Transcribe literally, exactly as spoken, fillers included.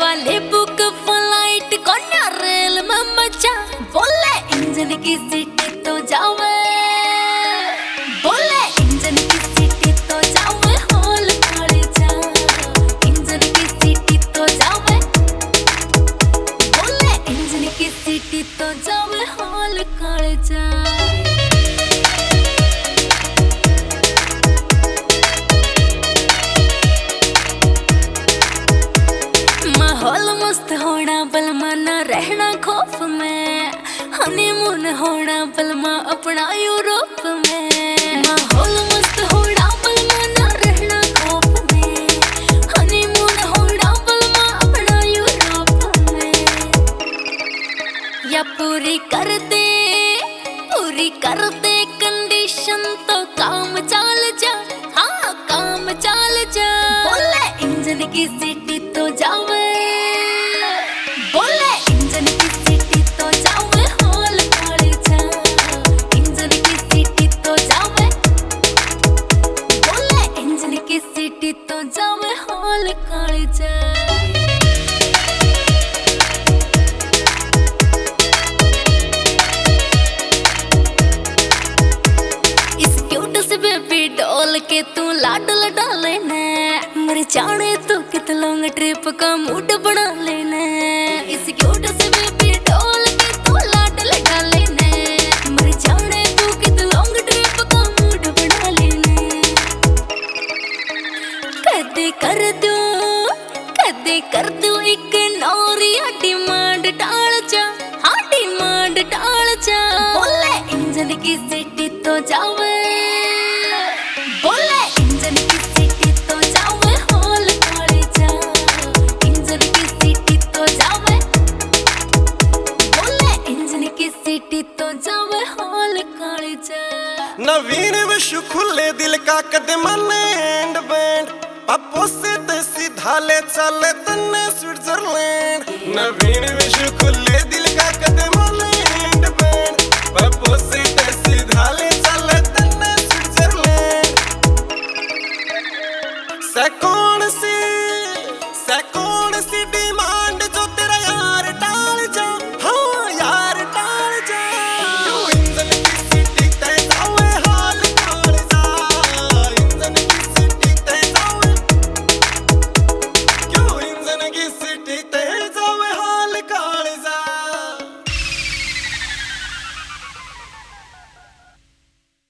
वाले book flight कौन rail में मचा बोले इंजन की सीटी तो जावे बोले इंजन की सीटी तो जावे हॉल खड़े जा इंजन की सीटी तो जावे बोले इंजन की सीटी तो जावे हॉल खड़े जा। माहौल मस्त होना बलमा ना रहना खौफ में हनीमून होना बलमा अपना यूरोप में माहौल मस्त होना बलमा ना रहना खौफ में हनीमून होना बलमा अपना यूरोप में या पूरी कर दे पूरी कर दे कंडीशन तो काम चाल जा हाँ काम चाल जा बोले इंजन की सीटी तो जावे बोले इंजन की सीटी तो जावे हॉल खड़े जा इंजन की सीटी तो जावे बोले इंजन की सीटी तो जावे हॉल खड़े जा। इस क्यूट से बेबी डॉल के तू लाड लड़ा लेना मर जाने तो कित लॉन्ग ट्रिप का मूड बना लेना इस क्यूट से बेबी डॉल के तू लाड लगा लेना मर जाने तो कित लॉन्ग ट्रिप का मूड बना लेना कदे कर दो कदे कर दो एक नौरिया डिमांड डाल जा हाँ डिमांड डाल जा बोले इंजन की सीटी तो जावे बोले इंजन की सीटी तो जावे हॉल खड़े जा इंजन की सीटी तो जावे बोले इंजन की सीटी तो जावे हॉल खड़े जा। नवीन विश्व खुले दिल का कदम लैंड बैंड पापो से ते सीधा ले चले तन्ने स्विट्जरलैंड नवीन विश्व खुले दिल का कदम लैंड बैंड पापो से ते सीधा ले चले तन्ने स्विट्जरलैंड से कौन सी